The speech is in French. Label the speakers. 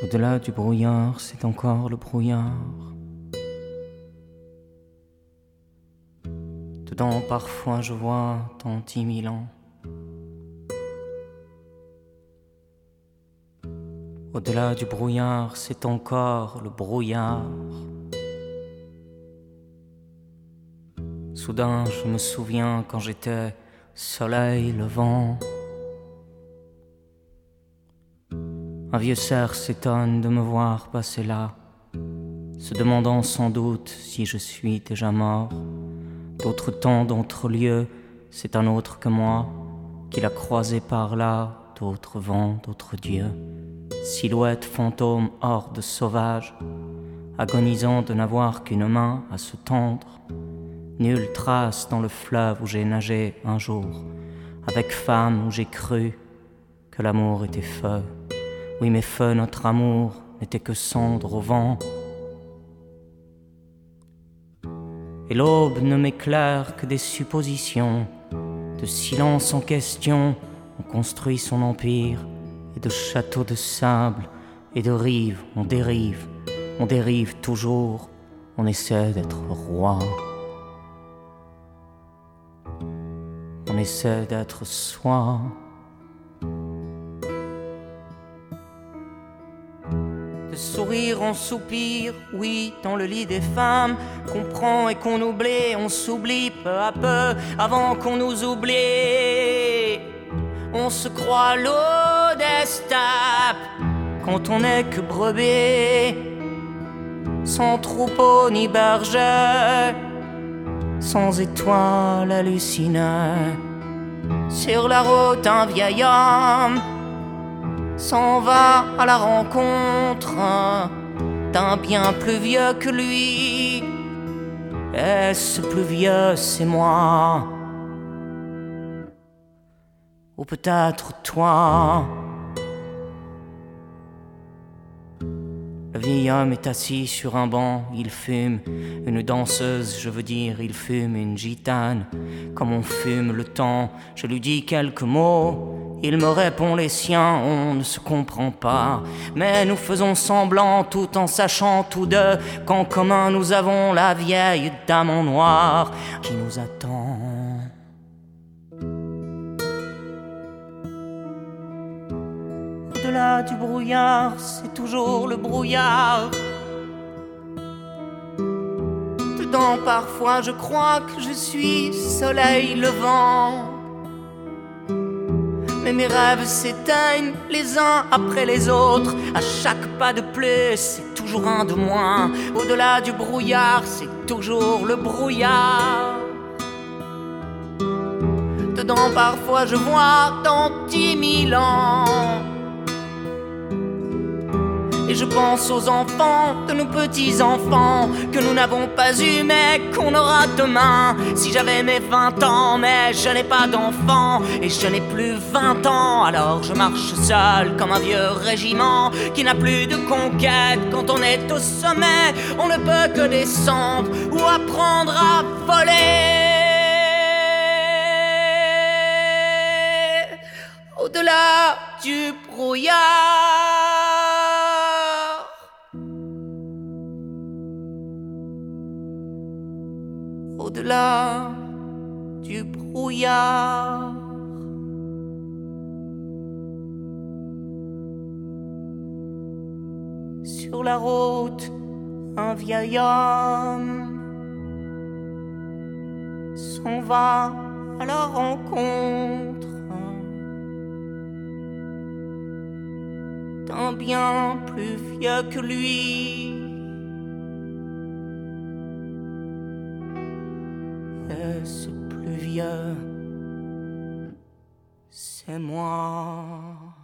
Speaker 1: Au-delà du brouillard, c'est encore le brouillard. Dedans, parfois, je vois dans 10 000 ans. Au-delà du brouillard, c'est encore le brouillard. Soudain, je me souviens quand j'étais soleil levant. Un vieux cerf s'étonne de me voir passer là, se demandant sans doute si je suis déjà mort. D'autres temps, d'autres lieux, c'est un autre que moi, qu'il a croisé par là, d'autres vents, d'autres dieux. Silhouette, fantôme, horde sauvage, agonisant de n'avoir qu'une main à se tendre. Nulle trace dans le fleuve où j'ai nagé un jour, avec femme où j'ai cru que l'amour était feu. Oui, mais feu, notre amour n'était que cendre au vent. Et l'aube ne m'éclaire que des suppositions. De silence en question, on construit son empire. Et de châteaux de sable et de rives, on dérive toujours. On essaie d'être roi. On essaie d'être soi. De sourire on soupire, oui, dans le lit des femmes, qu'on prend et qu'on oublie, on s'oublie peu à peu avant qu'on nous oublie. On se croit l'eau d'estape quand on n'est que brebis, sans troupeau ni berger, sans étoiles hallucinées. Sur la route un vieil homme s'en va à la rencontre d'un bien plus vieux que lui. Et ce plus vieux, c'est moi. Ou peut-être toi. Le vieil homme est assis sur un banc, il fume une danseuse, je veux dire, il fume une gitane. Comme on fume le temps, je lui dis quelques mots, il me répond les siens, on ne se comprend pas. Mais nous faisons semblant tout en sachant tous deux qu'en commun nous avons la vieille dame en noir qui nous attend. Au-delà du brouillard, c'est toujours le brouillard. Dedans, parfois, je crois que je suis soleil levant. Mais mes rêves s'éteignent les uns après les autres. À chaque pas de plus, c'est toujours un de moins. Au-delà du brouillard, c'est toujours le brouillard. Dedans, parfois, je vois dans 10 000 ans. Et je pense aux enfants de nos petits-enfants que nous n'avons pas eu mais qu'on aura demain. Si j'avais mes 20 ans, mais je n'ai pas d'enfant et je n'ai plus 20 ans, alors je marche seul comme un vieux régiment qui n'a plus de conquête. Quand on est au sommet, on ne peut que descendre ou apprendre à voler. Au-delà du brouillard, au-delà du brouillard. Sur la route, un vieil homme s'en va à la rencontre d'un bien plus vieux que lui. Et ce plus vieux, c'est moi.